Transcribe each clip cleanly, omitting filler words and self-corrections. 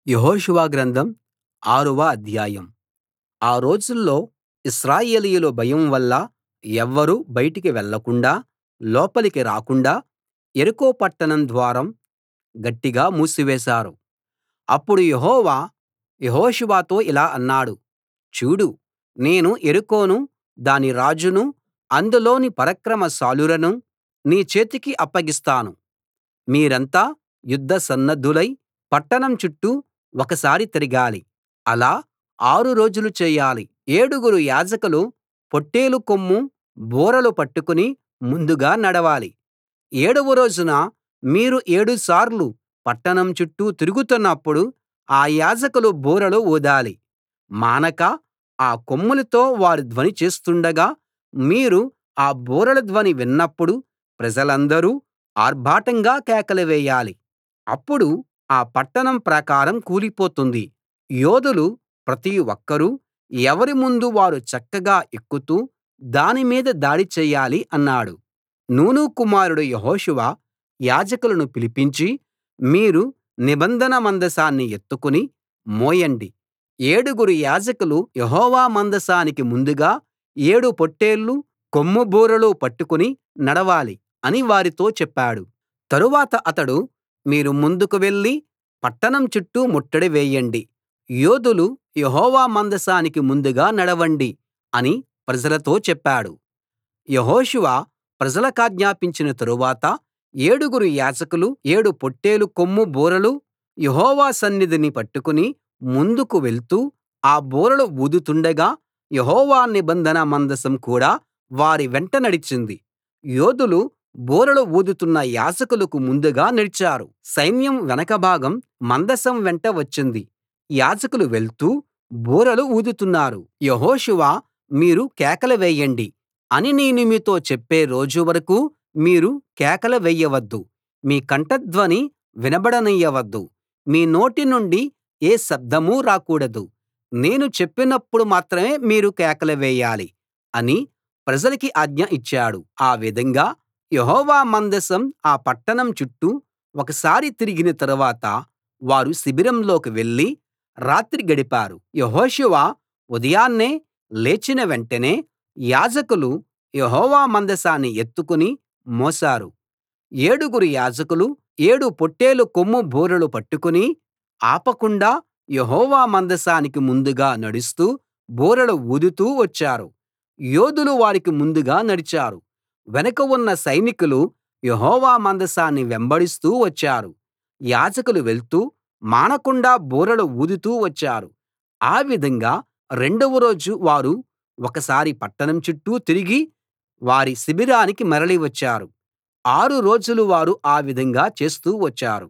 యెహోషువ గ్రంథం 6వ అధ్యాయం. ఆ రోజుల్లో ఇశ్రాయేలీయుల భయం వల్ల ఎవ్వరూ బయటికి వెళ్ళకుండా లోపలికి రాకుండా యెరికో పట్టణం ద్వారం గట్టిగా మూసివేశారు. అప్పుడు యెహోవా యెహోషువతో ఇలా అన్నాడు, చూడు, నేను యెరికోను, దాని రాజును, అందులోని పరాక్రమశాలురను నీ చేతికి అప్పగిస్తాను. మీరంతా యుద్ధ సన్నద్ధులై పట్టణం చుట్టూ ఒకసారి తిరగాలి. అలా 6 రోజులు చేయాలి. ఏడుగురు యాజకులు పొట్టేలు కొమ్ము, బూరలు పట్టుకుని ముందుగా నడవాలి. ఏడవ రోజున మీరు 7 సార్లు పట్టణం చుట్టూ తిరుగుతున్నప్పుడు ఆ యాజకులు బూరలు ఊదాలి. మానక ఆ కొమ్ములతో వారు ధ్వని చేస్తుండగా మీరు ఆ బూరల ధ్వని విన్నప్పుడు ప్రజలందరూ ఆర్భాటంగా కేకలు వేయాలి. అప్పుడు ఆ పట్టణం ప్రాకారం కూలిపోతుంది. యోధులు ప్రతి ఒక్కరూ ఎవరి ముందు వారు చక్కగా ఎక్కుతూ దాని మీద దాడి చెయ్యాలి అన్నాడు. నూను కుమారుడు యెహోషువ యాజకులను పిలిపించి, మీరు నిబంధన మందసాన్ని ఎత్తుకుని మోయండి. ఏడుగురు యాజకులు యెహోవా మందసానికి ముందుగా 7 పొట్టేళ్ళు, కొమ్ము బూరలు పట్టుకుని నడవాలి అని వారితో చెప్పాడు. తరువాత అతడు, మీరు ముందుకు వెళ్లి పట్టణం చుట్టూ ముట్టడి వేయండి. యోధులు యెహోవా మందసానికి ముందుగా నడవండి అని ప్రజలతో చెప్పాడు. యెహోషువ ప్రజలకాజ్ఞాపించిన తరువాత ఏడుగురు యాజకులు 7 పొట్టేలు కొమ్ము బూరలు యెహోవా సన్నిధిని పట్టుకుని ముందుకు వెళ్తూ ఆ బూరలు ఊదుతుండగా యెహోవా నిబంధన మందసం కూడా వారి వెంట నడిచింది. యోధులు బూరలు ఊదుతున్న యాజకులకు ముందుగా నడిచారు. సైన్యం వెనక భాగం మందసం వెంట వచ్చింది. యాజకులు వెళ్తూ బూరలు ఊదుతున్నారు. యెహోషువ, మీరు కేకలు వేయండి అని నేను మీతో చెప్పే రోజు వరకూ మీరు కేకలు వేయవద్దు. మీ కంఠధ్వని వినబడనియ్యవద్దు. మీ నోటి నుండి ఏ శబ్దమూ రాకూడదు. నేను చెప్పినప్పుడు మాత్రమే మీరు కేకలు వేయాలి అని ప్రజలకి ఆజ్ఞ ఇచ్చాడు. ఆ విధంగా యెహోవా మందసం ఆ పట్టణం చుట్టూ ఒకసారి తిరిగిన తరువాత వారు శిబిరంలోకి వెళ్లి రాత్రి గడిపారు. యెహోషువ ఉదయాన్నే లేచిన వెంటనే యాజకులు యెహోవా మందసాన్ని ఎత్తుకుని మోశారు. ఏడుగురు యాజకులు 7 పొట్టేలు కొమ్ము బూరలు పట్టుకుని ఆపకుండా యెహోవా మందసానికి ముందుగా నడుస్తూ బూరలు ఊదుతూ వచ్చారు. యోధులు వారికి ముందుగా నడిచారు. వెనక ఉన్న సైనికులు యెహోవా మందసాన్ని వెంబడిస్తూ వచ్చారు. యాజకులు వెళ్తూ మానకుండా బూరలు ఊదుతూ వచ్చారు. ఆ విధంగా రెండవ రోజు వారు ఒకసారి పట్టణం చుట్టూ తిరిగి వారి శిబిరానికి మరలి వచ్చారు. 6 రోజులు వారు ఆ విధంగా చేస్తూ వచ్చారు.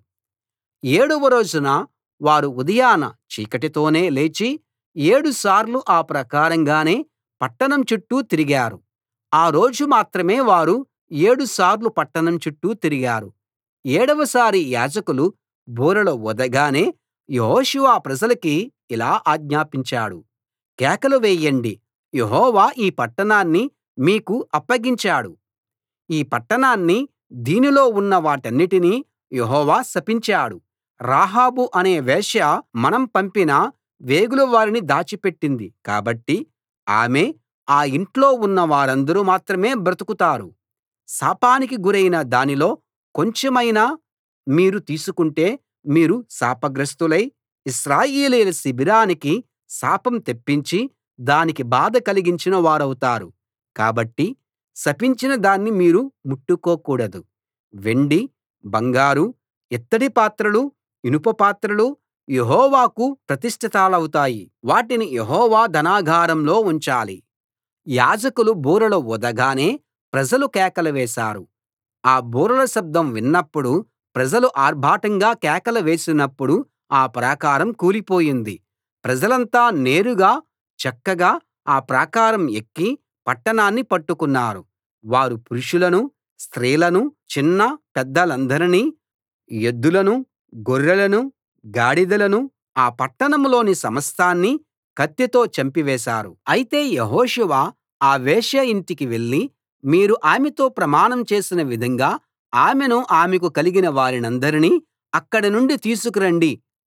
ఏడవ రోజున వారు ఉదయాన చీకటితోనే లేచి 7 సార్లు ఆ ప్రకారంగానే పట్టణం చుట్టూ తిరిగారు. ఆ రోజు మాత్రమే వారు 7 సార్లు పట్టణం చుట్టూ తిరిగారు. ఏడవసారి యాజకులు బూరలు ఊదగానే యెహోషువ ప్రజలకి ఇలా ఆజ్ఞాపించాడు, కేకలు వేయండి. యెహోవా ఈ పట్టణాన్ని మీకు అప్పగించాడు. ఈ పట్టణాన్ని, దీనిలో ఉన్న వాటన్నిటినీ యెహోవా శపించాడు. రాహాబు అనే వేశ్య మనం పంపిన వేగుల వారిని దాచిపెట్టింది కాబట్టి ఆమె, ఆ ఇంట్లో ఉన్న వారందరూ మాత్రమే బ్రతుకుతారు. శాపానికి గురైన దానిలో కొంచెమైనా మీరు తీసుకుంటే మీరు శాపగ్రస్తులై ఇశ్రాయేలీయుల శిబిరానికి శాపం తెప్పించి దానికి బాధ కలిగించిన వారవుతారు. కాబట్టి శపించిన దాన్ని మీరు ముట్టుకోకూడదు. వెండి, బంగారు, ఇత్తడి పాత్రలు, ఇనుప పాత్రలు యెహోవాకు ప్రతిష్ఠితాలవుతాయి. వాటిని యెహోవా ధనాగారంలో ఉంచాలి. యాజకులు బూరలు ఊదగానే ప్రజలు కేకలు వేశారు. ఆ బూరల శబ్దం విన్నప్పుడు ప్రజలు ఆర్భాటంగా కేకలు వేసినప్పుడు ఆ ప్రాకారం కూలిపోయింది. ప్రజలంతా నేరుగా చక్కగా ఆ ప్రాకారం ఎక్కి పట్టణాన్ని పట్టుకున్నారు. వారు పురుషులనూ స్త్రీలనూ చిన్న పెద్దలందరినీ, ఎద్దులనూ గొర్రెలనూ గాడిదలనూ ఆ పట్టణంలోని సమస్తాన్నీ కత్తితో చంపివేశారు. అయితే యెహోషువ ఆ వేశ్య ఇంటికి వెళ్లి, మీరు ఆమెతో ప్రమాణం చేసిన విధంగా ఆమెను ఆమెకు కలిగిన వారినందరినీ అక్కడి నుండి తీసుకురండి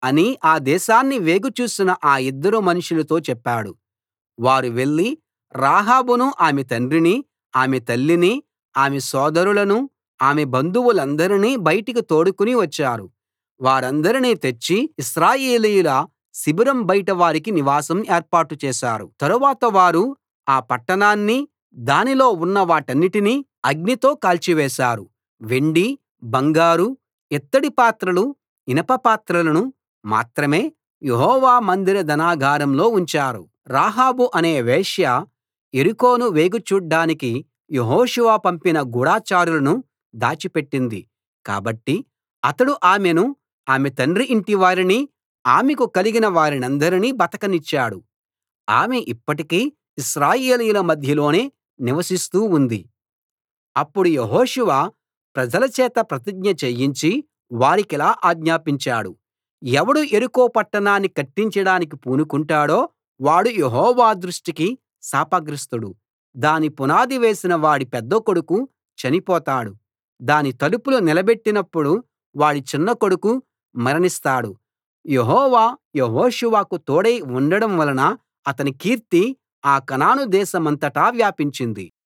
అని ఆ దేశాన్ని వేగు చూసిన ఆ ఇద్దరు మనుషులతో చెప్పాడు వారు వెళ్లి రాహాబును ఆమె తండ్రిని ఆమె తల్లిని ఆమె సోదరులను ఆమె బంధువులందరినీ బయటికి తోడుకుని వచ్చారు వారందరినీ తెచ్చి ఇశ్రాయేలీయుల శిబిరం బయట వారికి నివాసం ఏర్పాటు చేశారు తరువాత వారు ఆ పట్టణాన్నీ దానిలో ఉన్న వాటన్నిటినీ అగ్నితో కాల్చివేశారు వెండి బంగారు ఇత్తడి పాత్రలు ఇనప పాత్రలను మాత్రమే యెహోవా మందిర ధనాగారంలో ఉంచారు రాహాబు అనే వేశ్య యెరికోను వేగు చూడ్డానికి యెహోషువ పంపిన గూఢచారులను దాచిపెట్టింది కాబట్టి అతడు ఆమెను ఆమె తండ్రి ఇంటివారిని ఆమెకు కలిగిన వారినందరినీ బతకనిచ్చాడు ఆమె ఇప్పటికీ ఇశ్రాయేలీయుల మధ్యలోనే నివసిస్తూ ఉంది అప్పుడు యెహోషువ ప్రజల చేత ప్రతిజ్ఞ చేయించి వారికిలా ఆజ్ఞాపించాడు ఎవడు యెరికో పట్టణాన్ని కట్టించడానికి పూనుకుంటాడో వాడు యెహోవా దృష్టికి శాపగ్రస్తుడు దాని పునాది వేసిన వాడి పెద్ద కొడుకు చనిపోతాడు దాని తలుపులు నిలబెట్టినప్పుడు వాడి చిన్న కొడుకు మరణిస్తాడు యెహోవా యెహోషువకు తోడై ఉండడం వలన అతని కీర్తి ఆ కనాను దేశమంతటా వ్యాపించింది